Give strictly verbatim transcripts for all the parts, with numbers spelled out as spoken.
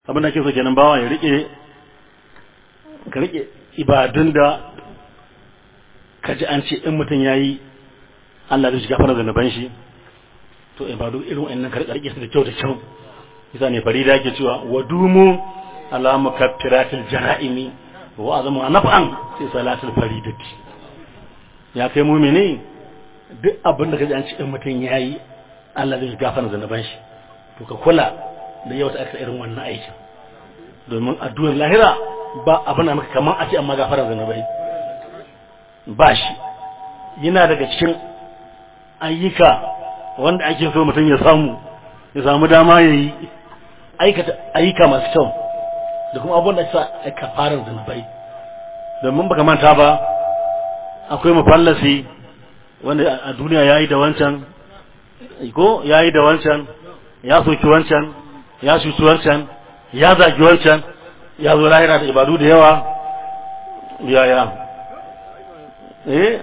abin da ake so kenan bawa ya rike ka rike ibadun da kaji an ce in mutum yayi Allah zai gafara zanuban shi to ibadu irin wannan ka rike su da kyau da kyau yasa ne farida yake cewa wadumu ala mukaffiratil jara'imi wa azamu naf'an sai salatul faridati ya kai mu'mini duk abin da kaji an ce in mutum yayi Allah zai gafara zanuban shi to ka kula da yau ta aka irin wannan aikin domin addu'ar lahira ba abin da maka kaman a ce amma gafara zanubai ba shi yana daga cikin ayyuka wanda ake so mutum ya samu ya samu dama ya yi aikata ayyuka masu kyau da kuma abin da sa aika fara zanubai domin baka manta ba akwai mafallasi wanda a duniya yayi da wancan ko yayi da wancan ya soki wancan ya shuci wancan ya zagi wancan ya zo lahira da ibadu da yawa ya ya eh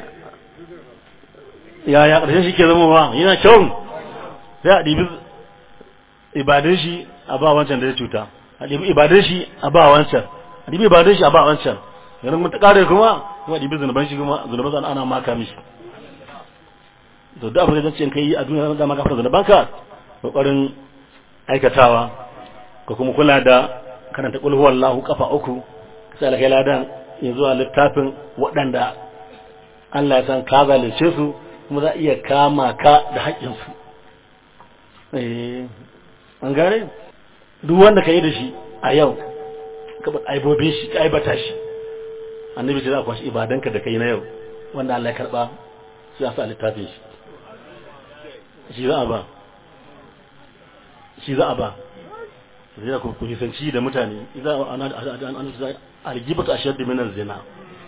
ya ya ƙarshen shi ke zama ba yana kyau sai a ɗibi ibadun shi a ba wancan da ya cuta a ɗibi ibadun shi a ba wancan a ɗibi ibadun shi a ba wancan ganin mun ta ƙare kuma kuma ɗibi zunuban shi kuma zunuban sa ana maka mishi to da abin da zan kai a duniya da maka fara zunubanka kokarin aikatawa ko kuma kula da karanta qul huwallahu kafa uku sai alkai ladan yanzu a littafin waɗanda Allah ya san ka zalunce su kuma za iya kama ka da haƙƙin su eh an gane duk wanda kai da shi a yau ka ba aibobin shi ka aibata shi annabi ce za ku kwashi ibadanka da kai na yau wanda Allah ya karba sai ya sa littafin shi shi za a ba shi za a ba zai ku kusanci da mutane idan ana algibatu ashaddu min az-zina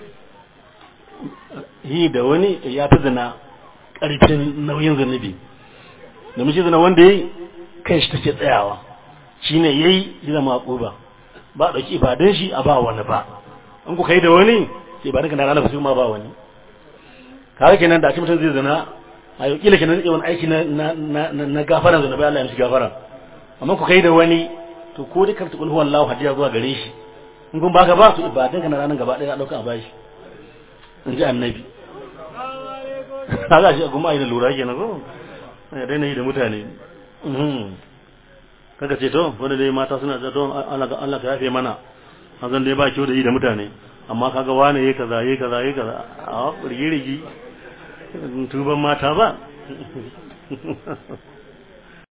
yi da wani ya fi zina karfin nauyin zanubi da mishi zina wanda yayi kai shi take tsayawa shine yayi zina maquba ba dauki ibadan shi a ba wani ba an ku kai da wani sai ibadan ka na ranar su ma ba wani kawai kenan da a cikin mutum zai zina a yau kila kenan zai wani aiki na na na gafara zanubi Allah ya mishi gafara amma ku kai da wani to ko dai karta kulhu wallahu hadiya zuwa gare shi in kun baka ba su ibadan kana ranan gaba daya dauka a bashi in ji annabi kaga shi kuma ai da lura kenan ko eh dai nayi da mutane mhm kaga ce to wanda dai mata suna da don Allah Allah ka yafe mana azan dai ba kiyo da yi da mutane amma kaga wane yayi kaza yayi kaza yayi kaza a rigi rigi tuban mata ba